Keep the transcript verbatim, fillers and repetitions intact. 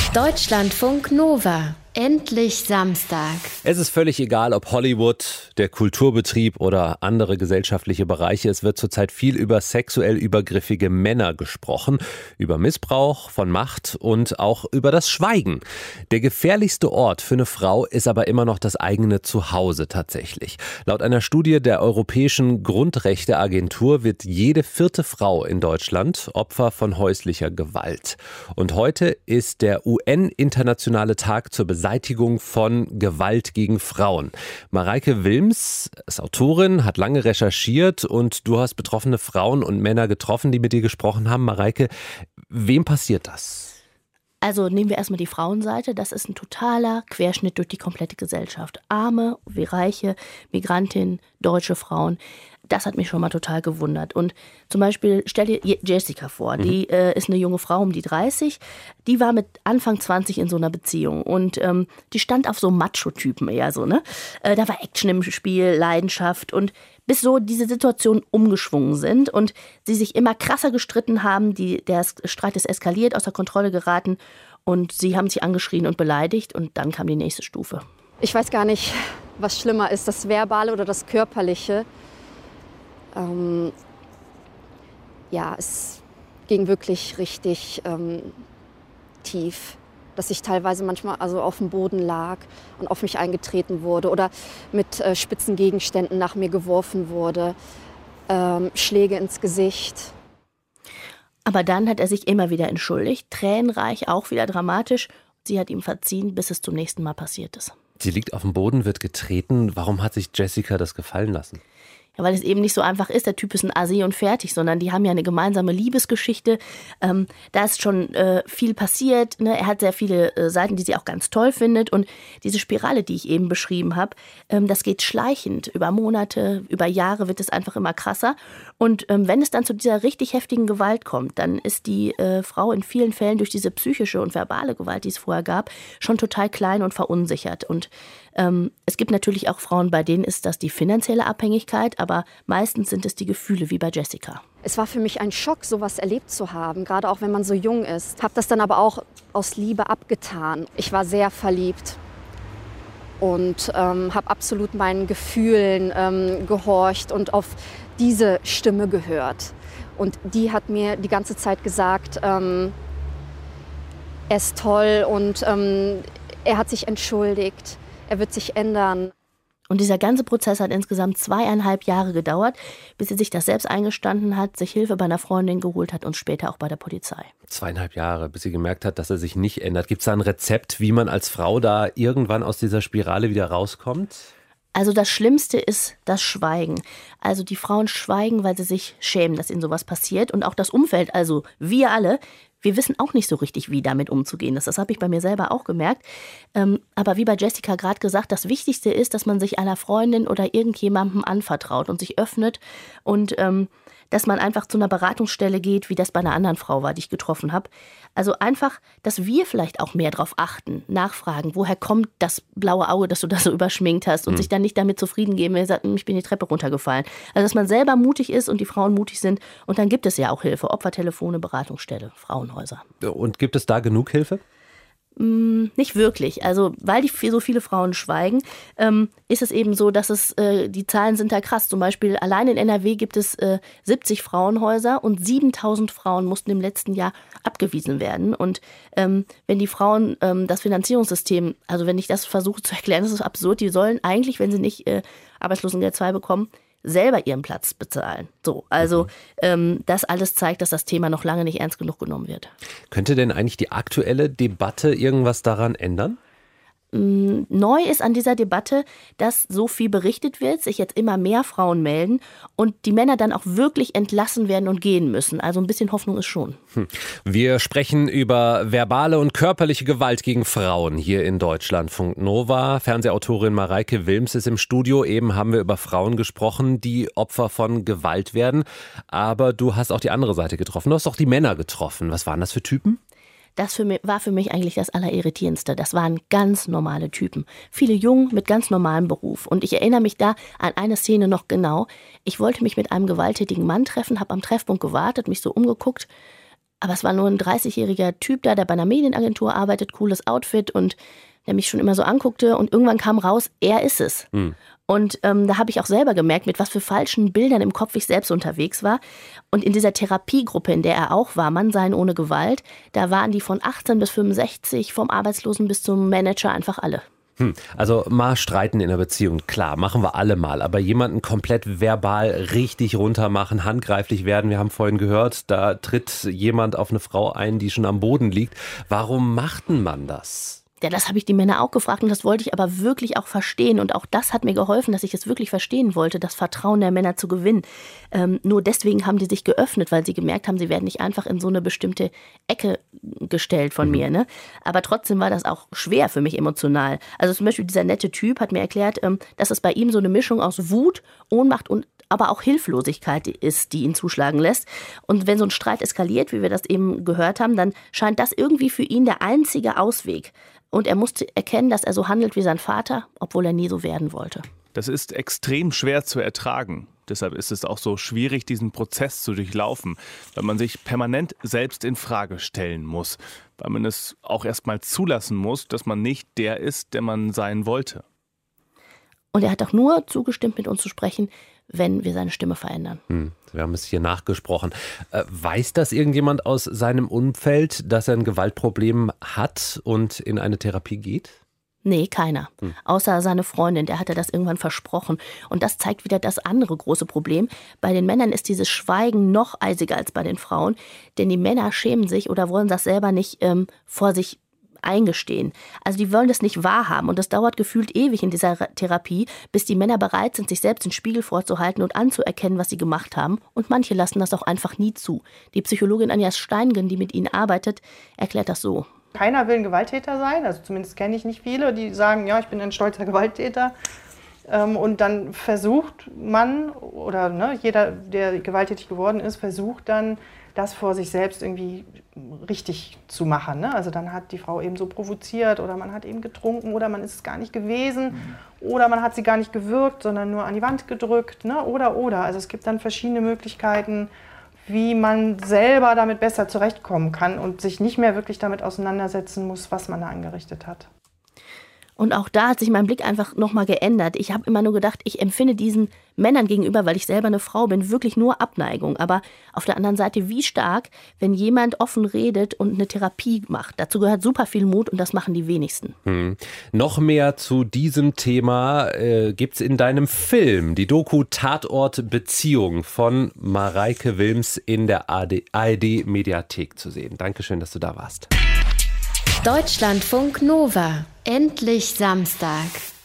Deutschlandfunk Nova. Endlich Samstag. Es ist völlig egal, ob Hollywood, der Kulturbetrieb oder andere gesellschaftliche Bereiche. Es wird zurzeit viel über sexuell übergriffige Männer gesprochen, über Missbrauch von Macht und auch über das Schweigen. Der gefährlichste Ort für eine Frau ist aber immer noch das eigene Zuhause tatsächlich. Laut einer Studie der Europäischen Grundrechteagentur wird jede vierte Frau in Deutschland Opfer von häuslicher Gewalt. Und heute ist der U N-Internationale Tag zur Beseitigung Beseitigung von Gewalt gegen Frauen. Mareike Wilms ist Autorin, hat lange recherchiert und du hast betroffene Frauen und Männer getroffen, die mit dir gesprochen haben. Mareike, wem passiert das? Also nehmen wir erstmal die Frauenseite. Das ist ein totaler Querschnitt durch die komplette Gesellschaft. Arme wie Reiche, Migrantinnen, deutsche Frauen. Das hat mich schon mal total gewundert. Und zum Beispiel, stell dir Jessica vor, mhm. die äh, ist eine junge Frau um die dreißig. Die war mit Anfang zwanzig in so einer Beziehung. Und ähm, die stand auf so Macho-Typen eher so, ne? Äh, da war Action im Spiel, Leidenschaft. Und bis so diese Situationen umgeschwungen sind und sie sich immer krasser gestritten haben, die, der Streit ist eskaliert, außer Kontrolle geraten. Und sie haben sich angeschrien und beleidigt. Und dann kam die nächste Stufe. Ich weiß gar nicht, was schlimmer ist, das Verbale oder das Körperliche. Ähm, ja, es ging wirklich richtig ähm, tief, dass ich teilweise manchmal also auf dem Boden lag und auf mich eingetreten wurde oder mit äh, spitzen Gegenständen nach mir geworfen wurde, ähm, Schläge ins Gesicht. Aber dann hat er sich immer wieder entschuldigt, tränenreich, auch wieder dramatisch. Sie hat ihm verziehen, bis es zum nächsten Mal passiert ist. Sie liegt auf dem Boden, wird getreten. Warum hat sich Jessica das gefallen lassen? Ja, weil es eben nicht so einfach ist, der Typ ist ein Assi und fertig, sondern die haben ja eine gemeinsame Liebesgeschichte. Ähm, da ist schon äh, viel passiert. Ne? Er hat sehr viele äh, Seiten, die sie auch ganz toll findet. Und diese Spirale, die ich eben beschrieben habe, ähm, das geht schleichend. Über Monate, über Jahre wird es einfach immer krasser. Und ähm, wenn es dann zu dieser richtig heftigen Gewalt kommt, dann ist die äh, Frau in vielen Fällen durch diese psychische und verbale Gewalt, die es vorher gab, schon total klein und verunsichert. Und ähm, es gibt natürlich auch Frauen, bei denen ist das die finanzielle Abhängigkeit, aber meistens sind es die Gefühle, wie bei Jessica. Es war für mich ein Schock, sowas erlebt zu haben, gerade auch wenn man so jung ist. Habe das dann aber auch aus Liebe abgetan. Ich war sehr verliebt und ähm, habe absolut meinen Gefühlen ähm, gehorcht und auf diese Stimme gehört. Und die hat mir die ganze Zeit gesagt, ähm, er ist toll und ähm, er hat sich entschuldigt, er wird sich ändern. Und dieser ganze Prozess hat insgesamt zweieinhalb Jahre gedauert, bis sie sich das selbst eingestanden hat, sich Hilfe bei einer Freundin geholt hat und später auch bei der Polizei. Zweieinhalb Jahre, bis sie gemerkt hat, dass er sich nicht ändert. Gibt es da ein Rezept, wie man als Frau da irgendwann aus dieser Spirale wieder rauskommt? Also das Schlimmste ist das Schweigen. Also die Frauen schweigen, weil sie sich schämen, dass ihnen sowas passiert. Und auch das Umfeld, also wir alle, wir wissen auch nicht so richtig, wie damit umzugehen ist. Das habe ich bei mir selber auch gemerkt. Ähm, aber wie bei Jessica gerade gesagt, das Wichtigste ist, dass man sich einer Freundin oder irgendjemandem anvertraut und sich öffnet und ähm, dass man einfach zu einer Beratungsstelle geht, wie das bei einer anderen Frau war, die ich getroffen habe. Also einfach, dass wir vielleicht auch mehr drauf achten, nachfragen, woher kommt das blaue Auge, das du da so überschminkt hast und mhm. sich dann nicht damit zufrieden geben, wenn er sagt, ich bin die Treppe runtergefallen. Also dass man selber mutig ist und die Frauen mutig sind und dann gibt es ja auch Hilfe, Opfertelefone, Beratungsstelle, Frauenhäuser. Und gibt es da genug Hilfe? Nicht wirklich. Also weil die, so viele Frauen schweigen, ähm, ist es eben so, dass es äh, die Zahlen sind da krass. Zum Beispiel allein in N R W gibt es äh, siebzig Frauenhäuser und siebentausend Frauen mussten im letzten Jahr abgewiesen werden. Und ähm, wenn die Frauen ähm, das Finanzierungssystem, also wenn ich das versuche zu erklären, das ist absurd, die sollen eigentlich, wenn sie nicht äh, Arbeitslosengeld zwei bekommen, selber ihren Platz bezahlen. So, also mhm. ähm, das alles zeigt, dass das Thema noch lange nicht ernst genug genommen wird. Könnte denn eigentlich die aktuelle Debatte irgendwas daran ändern? Neu ist an dieser Debatte, dass so viel berichtet wird, sich jetzt immer mehr Frauen melden und die Männer dann auch wirklich entlassen werden und gehen müssen. Also ein bisschen Hoffnung ist schon. Wir sprechen über verbale und körperliche Gewalt gegen Frauen hier in Deutschlandfunk Nova. Fernsehautorin Mareike Wilms ist im Studio. Eben haben wir über Frauen gesprochen, die Opfer von Gewalt werden. Aber du hast auch die andere Seite getroffen. Du hast auch die Männer getroffen. Was waren das für Typen? Das für mich, war für mich eigentlich das Allerirritierendste. Das waren ganz normale Typen. Viele jung mit ganz normalem Beruf. Und ich erinnere mich da an eine Szene noch genau. Ich wollte mich mit einem gewalttätigen Mann treffen, habe am Treffpunkt gewartet, mich so umgeguckt. Aber es war nur ein dreißigjähriger Typ da, der bei einer Medienagentur arbeitet, cooles Outfit und der mich schon immer so anguckte. Und irgendwann kam raus, er ist es. Mhm. Und ähm, da habe ich auch selber gemerkt, mit was für falschen Bildern im Kopf ich selbst unterwegs war. Und in dieser Therapiegruppe, in der er auch war, Mann sein ohne Gewalt, da waren die von achtzehn bis fünfundsechzig, vom Arbeitslosen bis zum Manager, einfach alle. Hm, also mal streiten in der Beziehung, klar, machen wir alle mal. Aber jemanden komplett verbal richtig runtermachen, handgreiflich werden, wir haben vorhin gehört, da tritt jemand auf eine Frau ein, die schon am Boden liegt. Warum macht denn man das? Ja, das habe ich die Männer auch gefragt und das wollte ich aber wirklich auch verstehen. Und auch das hat mir geholfen, dass ich es wirklich verstehen wollte, das Vertrauen der Männer zu gewinnen. Ähm, nur deswegen haben die sich geöffnet, weil sie gemerkt haben, sie werden nicht einfach in so eine bestimmte Ecke gestellt von mhm. mir. Ne? Aber trotzdem war das auch schwer für mich emotional. Also zum Beispiel dieser nette Typ hat mir erklärt, ähm, dass es bei ihm so eine Mischung aus Wut, Ohnmacht und aber auch Hilflosigkeit ist, die ihn zuschlagen lässt. Und wenn so ein Streit eskaliert, wie wir das eben gehört haben, dann scheint das irgendwie für ihn der einzige Ausweg. Und er musste erkennen, dass er so handelt wie sein Vater, obwohl er nie so werden wollte. Das ist extrem schwer zu ertragen. Deshalb ist es auch so schwierig, diesen Prozess zu durchlaufen, weil man sich permanent selbst in Frage stellen muss, weil man es auch erst mal zulassen muss, dass man nicht der ist, der man sein wollte. Und er hat auch nur zugestimmt, mit uns zu sprechen, wenn wir seine Stimme verändern. Hm, wir haben es hier nachgesprochen. Äh, weiß das irgendjemand aus seinem Umfeld, dass er ein Gewaltproblem hat und in eine Therapie geht? Nee, keiner. Hm. Außer seine Freundin, der hatte das irgendwann versprochen. Und das zeigt wieder das andere große Problem. Bei den Männern ist dieses Schweigen noch eisiger als bei den Frauen. Denn die Männer schämen sich oder wollen das selber nicht ähm, vor sich eingestehen. Also die wollen das nicht wahrhaben und das dauert gefühlt ewig in dieser Therapie, bis die Männer bereit sind, sich selbst den Spiegel vorzuhalten und anzuerkennen, was sie gemacht haben. Und manche lassen das auch einfach nie zu. Die Psychologin Anja Steingen, die mit ihnen arbeitet, erklärt das so. Keiner will ein Gewalttäter sein, also zumindest kenne ich nicht viele, die sagen, ja, ich bin ein stolzer Gewalttäter. Und dann versucht man, oder ne, jeder, der gewalttätig geworden ist, versucht dann, das vor sich selbst irgendwie richtig zu machen. Ne? Also dann hat die Frau eben so provoziert oder man hat eben getrunken oder man ist es gar nicht gewesen mhm. oder man hat sie gar nicht gewürgt, sondern nur an die Wand gedrückt, ne? oder, oder. Also es gibt dann verschiedene Möglichkeiten, wie man selber damit besser zurechtkommen kann und sich nicht mehr wirklich damit auseinandersetzen muss, was man da angerichtet hat. Und auch da hat sich mein Blick einfach nochmal geändert. Ich habe immer nur gedacht, ich empfinde diesen Männern gegenüber, weil ich selber eine Frau bin, wirklich nur Abneigung. Aber auf der anderen Seite, wie stark, wenn jemand offen redet und eine Therapie macht. Dazu gehört super viel Mut und das machen die wenigsten. Hm. Noch mehr zu diesem Thema äh, gibt's in deinem Film, die Doku Tatort Beziehung von Mareike Wilms in der A R D-Mediathek zu sehen. Dankeschön, dass du da warst. Deutschlandfunk Nova. Endlich Samstag.